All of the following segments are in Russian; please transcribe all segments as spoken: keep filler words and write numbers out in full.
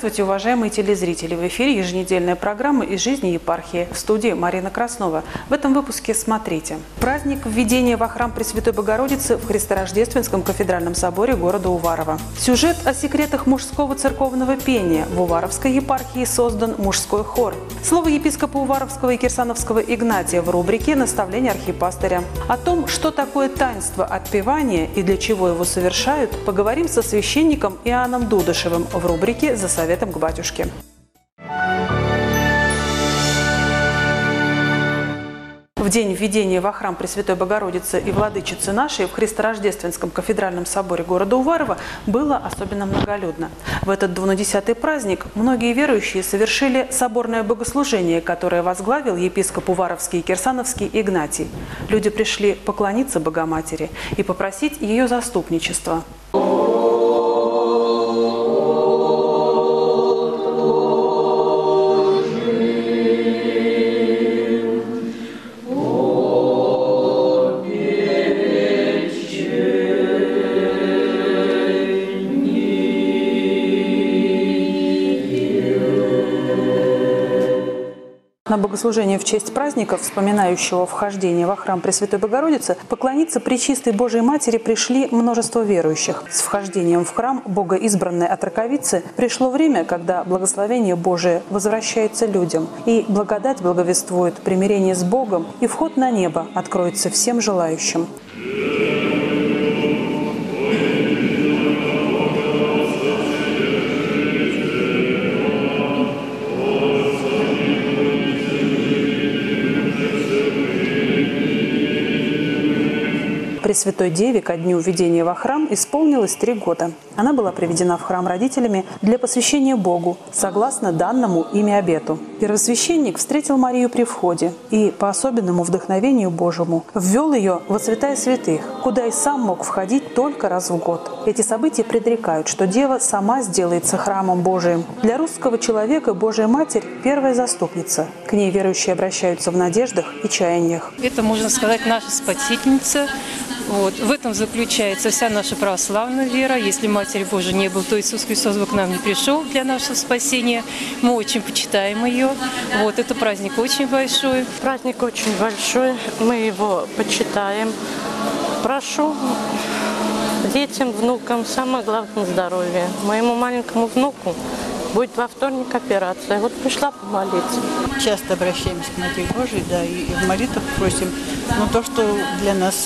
Здравствуйте, уважаемые телезрители! В эфире еженедельная программа «Из жизни епархии». В студии Марина Краснова. В этом выпуске смотрите. Праздник введения во храм Пресвятой Богородицы в Христорождественском кафедральном соборе города Уварово. Сюжет о секретах мужского церковного пения. В Уваровской епархии создан мужской хор. Слово епископа Уваровского и Кирсановского Игнатия в рубрике «Наставление архипастыря». О том, что такое таинство отпевания и для чего его совершают, поговорим со священником Иоанном Дудышевым в рубрике «За советом к батюшке». В день введения во храм Пресвятой Богородицы и Владычицы нашей в Христорождественском кафедральном соборе города Уварово было особенно многолюдно. В этот двунадесятый праздник многие верующие совершили соборное богослужение, которое возглавил епископ Уваровский и Кирсановский Игнатий. Люди пришли поклониться Богоматери и попросить ее заступничества. На богослужение в честь праздника, вспоминающего вхождение во храм Пресвятой Богородицы, поклониться Пречистой Божией Матери пришли множество верующих. С вхождением в храм богоизбранной отроковицы пришло время, когда благословение Божие возвращается людям, и благодать благовествует примирение с Богом, и вход на небо откроется всем желающим. Пресвятой Деве ко дню введения во храм исполнилось три года. Она была приведена в храм родителями для посвящения Богу, согласно данному ими обету. Первосвященник встретил Марию при входе и, по особенному вдохновению Божьему, ввел ее во святая святых, куда и сам мог входить только раз в год. Эти события предрекают, что Дева сама сделается храмом Божиим. Для русского человека Божья Матерь – первая заступница. К ней верующие обращаются в надеждах и чаяниях. Это, можно сказать, наша спасительница. Вот. В этом заключается вся наша православная вера. Если Матери Божией не было, то Иисус Христос бы к нам не пришел для нашего спасения. Мы очень почитаем ее. Вот. Это праздник очень большой. Праздник очень большой. Мы его почитаем. Прошу детям, внукам, самое главное здоровье. Моему маленькому внуку будет во вторник операция. Вот пришла помолиться. Часто обращаемся к Матери Божией, да, и в молитвах просим. Но то, что для нас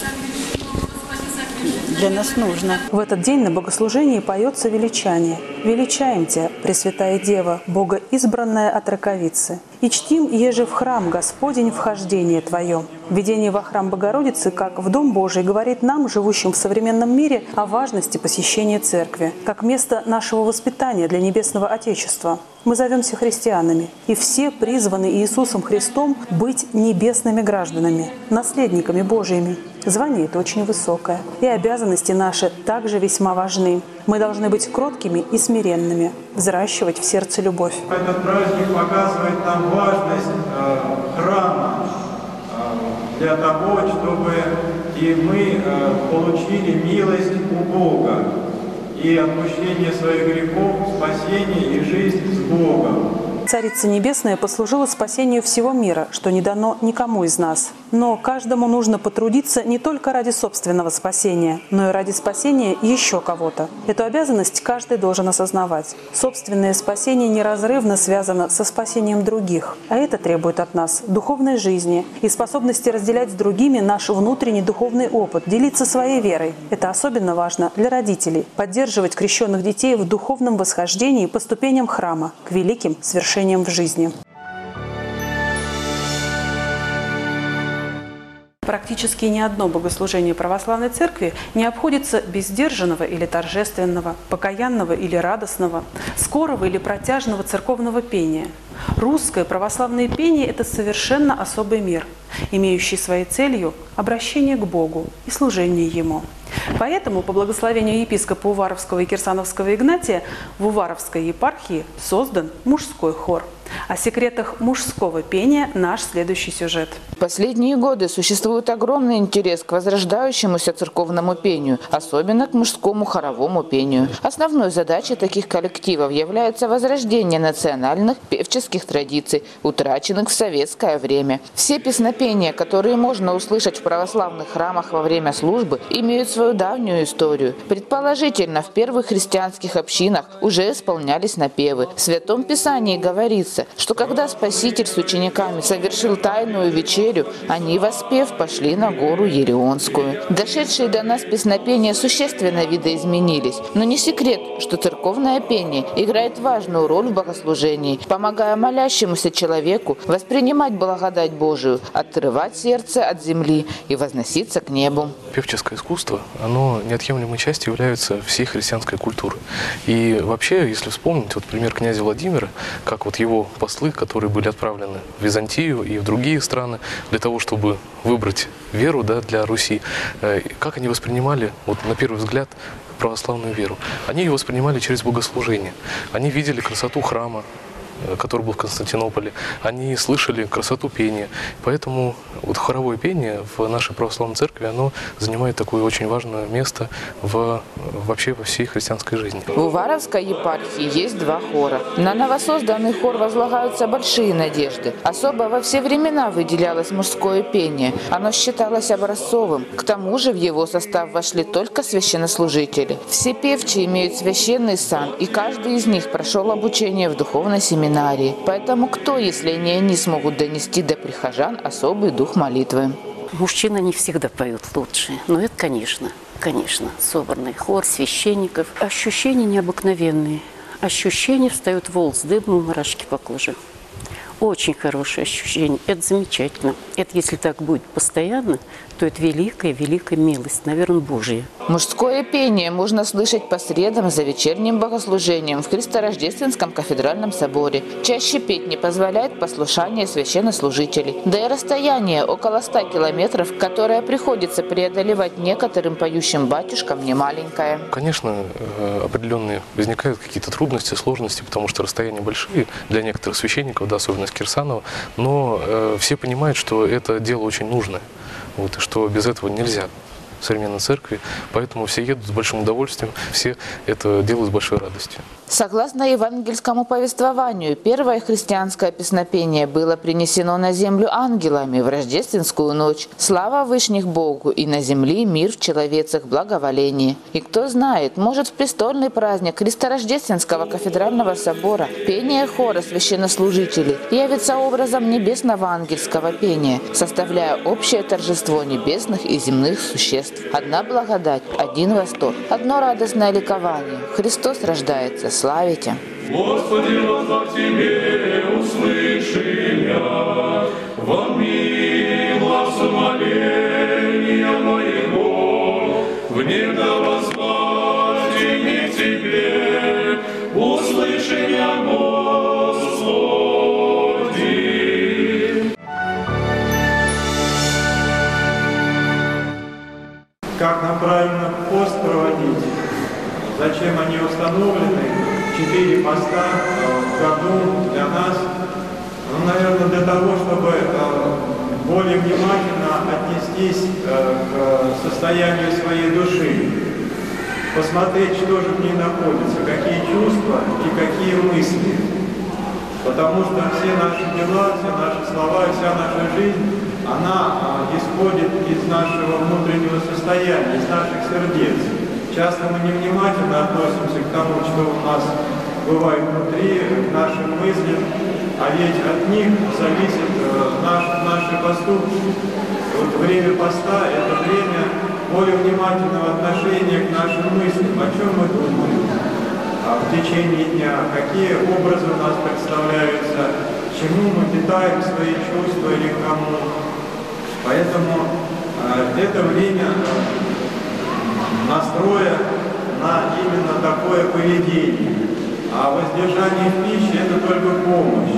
для нас нужно. В этот день на богослужении поется величание. «Величаем Тебя, Пресвятая Дева, Бога избранная от раковицы, и чтим, еже в храм Господень вхождение Твое». Введение во храм Богородицы, как в Дом Божий, говорит нам, живущим в современном мире, о важности посещения церкви, как место нашего воспитания для Небесного Отечества. Мы зовемся христианами, и все призваны Иисусом Христом быть небесными гражданами, наследниками Божьими. Звание это очень высокое, и обязанности наши также весьма важны. Мы должны быть кроткими и смиренными, взращивать в сердце любовь. Этот праздник показывает нам важность э, храма э, для того, чтобы и мы э, получили милость у Бога, и отпущение своих грехов, спасение и жизнь с Богом. Царица Небесная послужила спасению всего мира, что не дано никому из нас. Но каждому нужно потрудиться не только ради собственного спасения, но и ради спасения еще кого-то. Эту обязанность каждый должен осознавать. Собственное спасение неразрывно связано со спасением других. А это требует от нас духовной жизни и способности разделять с другими наш внутренний духовный опыт, делиться своей верой. Это особенно важно для родителей. Поддерживать крещенных детей в духовном восхождении по ступеням храма к великим свершениям в жизни. Практически ни одно богослужение православной церкви не обходится без сдержанного или торжественного, покаянного или радостного, скорого или протяжного церковного пения. Русское православное пение – это совершенно особый мир, имеющий своей целью обращение к Богу и служение Ему. Поэтому, по благословению епископа Уваровского и Кирсановского Игнатия, в Уваровской епархии создан мужской хор. О секретах мужского пения наш следующий сюжет. В последние годы существует огромный интерес к возрождающемуся церковному пению, особенно к мужскому хоровому пению. Основной задачей таких коллективов является возрождение национальных певческих традиций, утраченных в советское время. Все песнопения, которые можно услышать в православных храмах во время службы, имеют свою давнюю историю. Предположительно, в первых христианских общинах уже исполнялись напевы. В Святом Писании говорится, что когда Спаситель с учениками совершил тайную вечерю, они, воспев, пошли на гору Елеонскую. Дошедшие до нас песнопения существенно видоизменились, но не секрет, что церковное пение играет важную роль в богослужении, помогая молящемуся человеку воспринимать благодать Божию, отрывать сердце от земли и возноситься к небу. Певческое искусство, оно неотъемлемой частью является всей христианской культуры. И вообще, если вспомнить, вот пример князя Владимира, как вот его послы, которые были отправлены в Византию и в другие страны для того, чтобы выбрать веру, да, для Руси, как они воспринимали, вот на первый взгляд, православную веру. Они ее воспринимали через богослужение. Они видели красоту храма, который был в Константинополе, они слышали красоту пения. Поэтому вот хоровое пение в нашей православной церкви, оно занимает такое очень важное место в, вообще во всей христианской жизни. В Уваровской епархии есть два хора. На новосозданный хор возлагаются большие надежды. Особо во все времена выделялось мужское пение. Оно считалось образцовым. К тому же в его состав вошли только священнослужители. Все певчие имеют священный сан, и каждый из них прошел обучение в духовной семинарии. Поэтому кто, если не они, смогут донести до прихожан особый дух молитвы? Мужчины не всегда поют лучше, но это, конечно, конечно, собранный хор священников. Ощущения необыкновенные. Ощущения встают волос дыбом, мурашки по коже. Очень хорошее ощущение, это замечательно. Это если так будет постоянно, то это великая-великая милость, наверное, Божья. Мужское пение можно слышать по средам за вечерним богослужением в Христорождественском кафедральном соборе. Чаще петь не позволяет послушание священнослужителей. Да и расстояние около ста километров, которое приходится преодолевать некоторым поющим батюшкам, не маленькое. Конечно, определенные возникают какие-то трудности, сложности, потому что расстояния большие для некоторых священников, да, особенно с Кирсанова, но э, все понимают, что это дело очень нужное, вот, и что без этого нельзя в современной церкви, поэтому все едут с большим удовольствием, все это делают с большой радостью. Согласно евангельскому повествованию, первое христианское песнопение было принесено на землю ангелами в рождественскую ночь. Слава Вышних Богу, и на земле мир в человецах благоволении. И кто знает, может, в престольный праздник Христорождественского кафедрального собора пение хора священнослужителей явится образом небесного ангельского пения, составляя общее торжество небесных и земных существ. Одна благодать, один восторг, одно радостное ликование. Христос рождается. Славите! Господи, воззвав Тебе, услыши меня, во мне глаз умоления моего, внемля воззвать имя Тебе, услыши меня, Господи. Как нам правильно пост проводить? Зачем они установлены? Четыре поста в году для нас, ну, наверное, для того, чтобы более внимательно отнестись к состоянию своей души, посмотреть, что же в ней находится, какие чувства и какие мысли. Потому что все наши дела, все наши слова, вся наша жизнь, она исходит из нашего внутреннего состояния, из наших сердец. Часто мы невнимательно относимся к тому, что у нас бывает внутри, к нашим мыслям, а ведь от них зависят наш, наши поступки. Вот время поста – это время более внимательного отношения к нашим мыслям, о чем мы думаем а в течение дня, какие образы у нас представляются, чему мы питаем свои чувства или кому. Поэтому э, это время настроя на именно такое поведение. А воздержание в пище – это только помощь.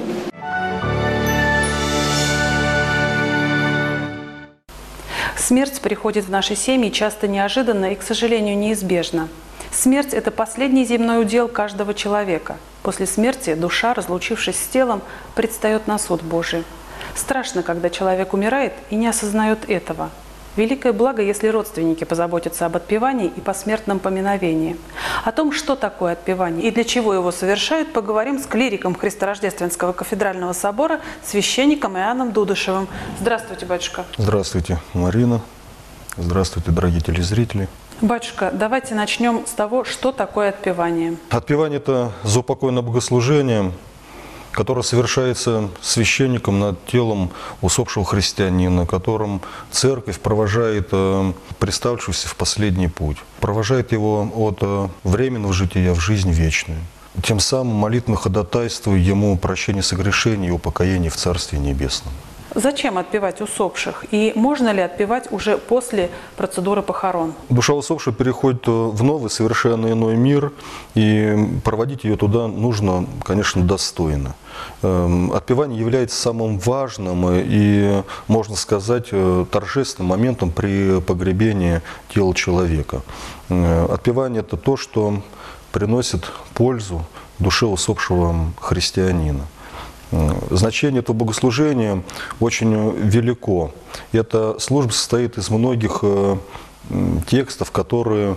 Смерть приходит в наши семьи часто неожиданно и, к сожалению, неизбежно. Смерть – это последний земной удел каждого человека. После смерти душа, разлучившись с телом, предстает на суд Божий. Страшно, когда человек умирает и не осознает этого. Великое благо, если родственники позаботятся об отпевании и посмертном поминовении. О том, что такое отпевание и для чего его совершают, поговорим с клириком Христорождественского кафедрального собора, священником Иоанном Дудышевым. Здравствуйте, батюшка. Здравствуйте, Марина. Здравствуйте, дорогие телезрители. Батюшка, давайте начнем с того, что такое отпевание. Отпевание – это заупокойное богослужение, которое совершается священником над телом усопшего христианина, которым церковь провожает приставшегося в последний путь, провожает его от временного жития в жизнь вечную. Тем самым молитвенно ходатайствуя ему прощение согрешений и упокоение в Царстве Небесном. Зачем отпевать усопших? И можно ли отпевать уже после процедуры похорон? Душа усопшего переходит в новый, совершенно иной мир, и проводить ее туда нужно, конечно, достойно. Отпевание является самым важным и, можно сказать, торжественным моментом при погребении тела человека. Отпевание – это то, что приносит пользу душе усопшего христианина. Значение этого богослужения очень велико. Эта служба состоит из многих текстов, которые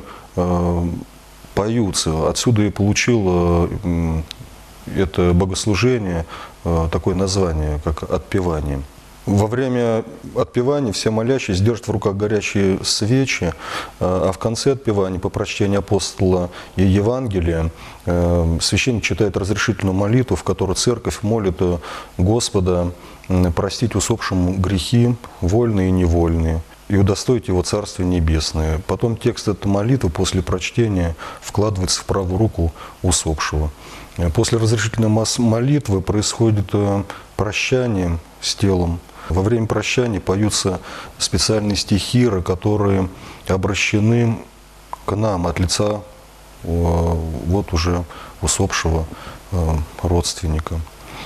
поются. Отсюда и получил это богослужение такое название, как отпевание. Во время отпевания все молящиеся держат в руках горячие свечи, а в конце отпевания, по прочтению апостола и Евангелия, священник читает разрешительную молитву, в которой церковь молит Господа простить усопшему грехи, вольные и невольные, и удостоить его Царствие Небесное. Потом текст этой молитвы после прочтения вкладывается в правую руку усопшего. После разрешительной молитвы происходит прощание с телом. Во время прощания поются специальные стихиры, которые обращены к нам от лица вот уже усопшего родственника.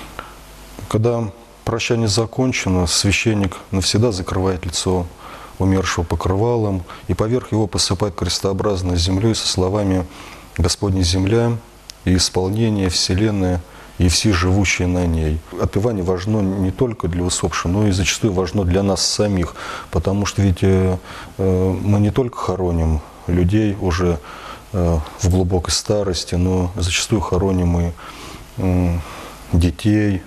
Когда прощание закончено, священник навсегда закрывает лицо умершего покрывалом и поверх его посыпает крестообразной землей со словами «Господня земля и исполнение вселенной и все живущие на ней». Отпевание важно не только для усопших, но и зачастую важно для нас самих, потому что ведь э, мы не только хороним людей уже э, в глубокой старости, но зачастую хороним и э, детей,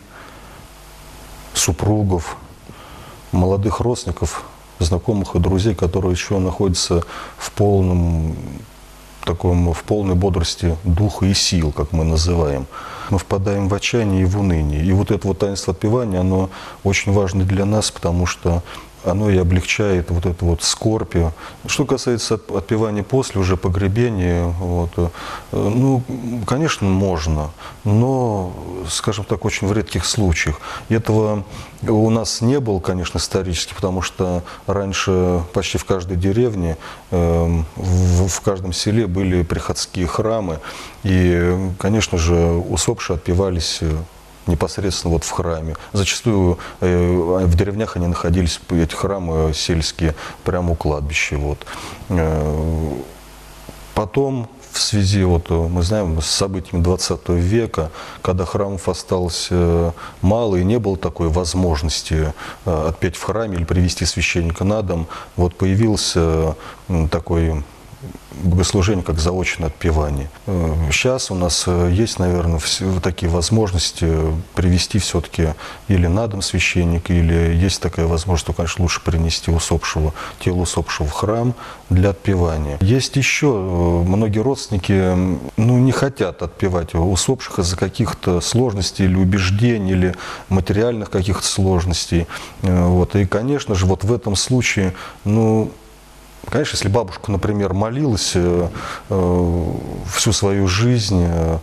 супругов, молодых родственников, знакомых и друзей, которые еще находятся в полном таком, в полной бодрости духа и сил, как мы называем. Мы впадаем в отчаяние и в уныние. И вот это вот таинство отпевания, оно очень важно для нас, потому что оно и облегчает вот эту вот скорбь. Что касается отпевания после уже погребения, вот, ну, конечно, можно, но, скажем так, очень в редких случаях. Этого у нас не было, конечно, исторически, потому что раньше почти в каждой деревне, в, в каждом селе были приходские храмы, и, конечно же, усопшие отпевались непосредственно вот в храме. Зачастую э, в деревнях они находились, эти храмы сельские, прямо у кладбища. Вот. Э, потом, в связи, вот, мы знаем, с событиями двадцатого века, когда храмов осталось э, мало и не было такой возможности э, отпеть в храме или привести священника на дом, вот появился э, такой богослужение, как заочное отпевание. Сейчас у нас есть, наверное, такие возможности привести все-таки или на дом священника, или есть такая возможность, то, конечно, лучше принести усопшего, тело усопшего в храм для отпевания. Есть еще многие родственники, ну, не хотят отпевать усопших из-за каких-то сложностей или убеждений, или материальных каких-то сложностей. Вот. И, конечно же, вот в этом случае, ну, конечно, если бабушка, например, молилась э, э, всю свою жизнь, э,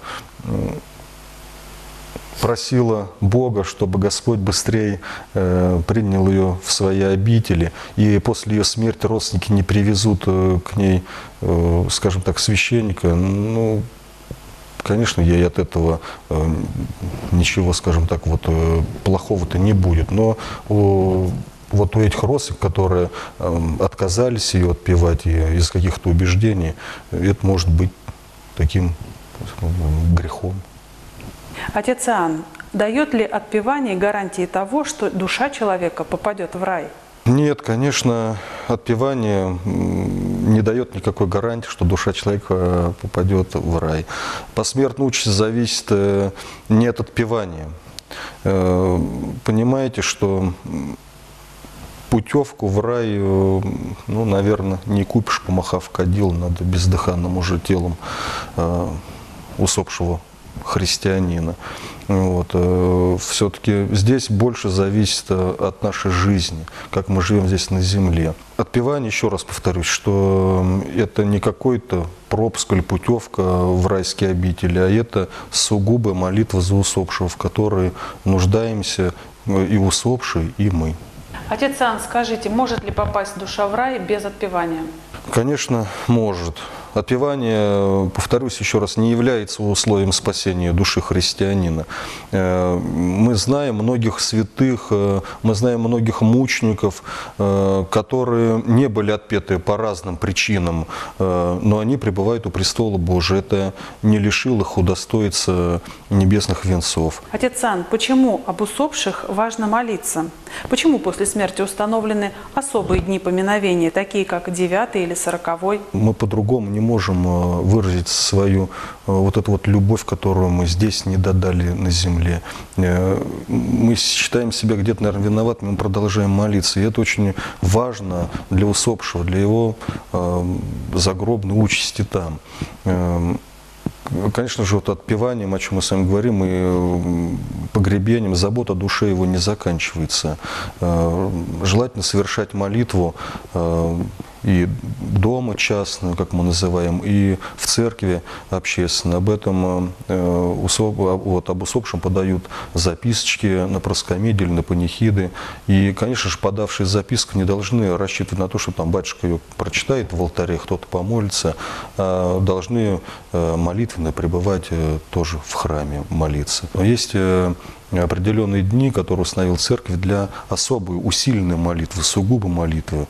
просила Бога, чтобы Господь быстрее э, принял ее в свои обители, и после ее смерти родственники не привезут э, к ней, э, скажем так, священника, ну, конечно, ей от этого э, ничего, скажем так, вот, э, плохого-то не будет. Но э, вот у этих родственников, которые э, отказались ее отпевать из каких-то убеждений, это может быть таким э, грехом. Отец Иоанн, дает ли отпевание гарантии того, что душа человека попадет в рай? Нет, конечно, отпевание не дает никакой гарантии, что душа человека попадет в рай. Посмертная участь зависит не от отпевания. Понимаете, что путевку в рай, ну, наверное, не купишь, помахав кадил над бездыханным уже телом усопшего христианина. Вот. Все-таки здесь больше зависит от нашей жизни, как мы живем здесь на земле. Отпевание, еще раз повторюсь, что это не какой-то пропуск или путевка в райские обители, а это сугубо молитва за усопшего, в которой нуждаемся и усопшие, и мы. Отец Иоанн, скажите, может ли попасть душа в рай без отпевания? Конечно, может. Отпевание, повторюсь еще раз, не является условием спасения души христианина. Мы знаем многих святых, мы знаем многих мучеников, которые не были отпеты по разным причинам, но они пребывают у престола Божия. Это не лишило их удостоиться небесных венцов. Отец Иоанн, почему об усопших важно молиться? Почему после смерти установлены особые дни поминовения, такие как девятый или сороковой? Мы по-другому не можем выразить свою вот эту вот любовь, которую мы здесь не додали на земле. Мы считаем себя где-то, наверное, виноватыми, мы продолжаем молиться. И это очень важно для усопшего, для его загробной участи там. Конечно же, вот отпеванием, о чем мы с вами говорим, и погребением, забота о душе его не заканчивается. Желательно совершать молитву и дома частную, как мы называем, и в церкви общественно. Об этом вот, об усопшем подают записочки на проскомидии или на панихиды. И, конечно же, подавшие записку не должны рассчитывать на то, что там батюшка ее прочитает в алтаре, кто-то помолится, а должны молитвенно пребывать тоже в храме, молиться. Но есть определенные дни, которые установил церковь для особой усиленной молитвы, сугубо молитвы.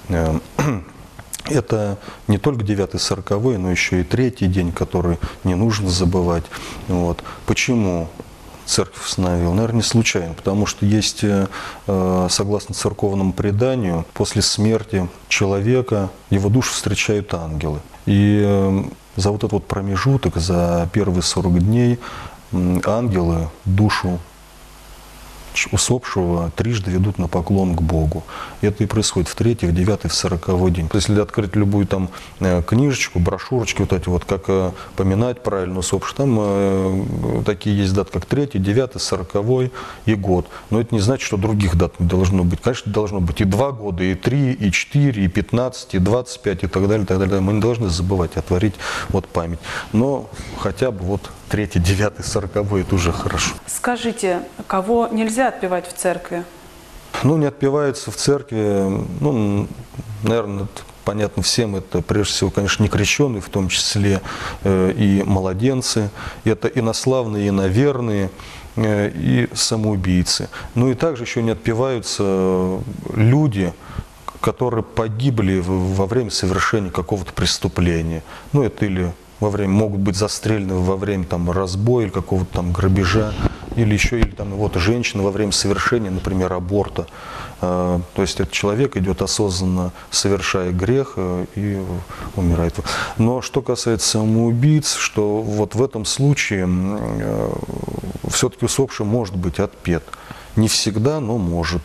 Это не только девятый, сороковой, но еще и третий день, который не нужно забывать. Вот. Почему церковь установила? Наверное, не случайно, потому что есть, согласно церковному преданию, после смерти человека его душу встречают ангелы. И за вот этот вот промежуток, за первые сорок дней ангелы душу усопшего трижды ведут на поклон к Богу. И это и происходит в третий, в девятый, в сороковой день. Если открыть любую там книжечку, брошюрочки, вот эти вот, как поминать правильно усопшего, там такие есть даты, как третий, девятый, сороковой и год. Но это не значит, что других дат не должно быть. Конечно, должно быть и два года, и три, и четыре, и пятнадцать, и двадцать пять, и так далее, и так далее. Мы не должны забывать, отворить вот память. Но хотя бы вот третий, девятый, сороковой, это уже хорошо. Скажите, кого нельзя отпевать в церкви? Ну, не отпеваются в церкви, ну, наверное, это понятно всем, это прежде всего, конечно, некрещенные, в том числе э, и младенцы, это инославные, иноверные, э, и самоубийцы. Ну и также еще не отпеваются люди, которые погибли во время совершения какого-то преступления. Ну, это или во время, могут быть застрелены во время там, разбоя или какого-то там грабежа, или еще или там, вот, женщина во время совершения, например, аборта. То есть этот человек идет осознанно, совершая грех и умирает. Но что касается самоубийц, что вот в этом случае все-таки усопший может быть отпет. Не всегда, но может.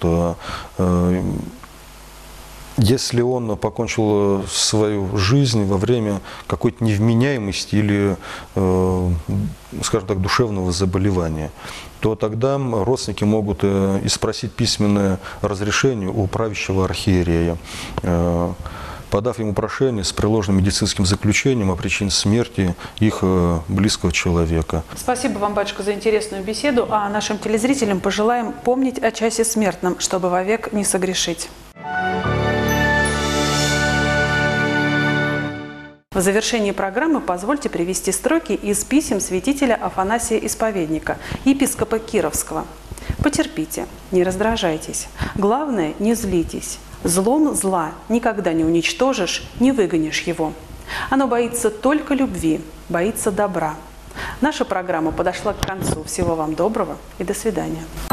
Если он покончил свою жизнь во время какой-то невменяемости или, скажем так, душевного заболевания, то тогда родственники могут и спросить письменное разрешение у правящего архиерея, подав ему прошение с приложенным медицинским заключением о причине смерти их близкого человека. Спасибо вам, батюшка, за интересную беседу, а нашим телезрителям пожелаем помнить о часе смертном, чтобы вовек не согрешить. В завершении программы позвольте привести строки из писем святителя Афанасия Исповедника, епископа Кировского. «Потерпите, не раздражайтесь. Главное, не злитесь. Злом зла никогда не уничтожишь, не выгонишь его. Оно боится только любви, боится добра. Наша программа подошла к концу. Всего вам доброго и до свидания.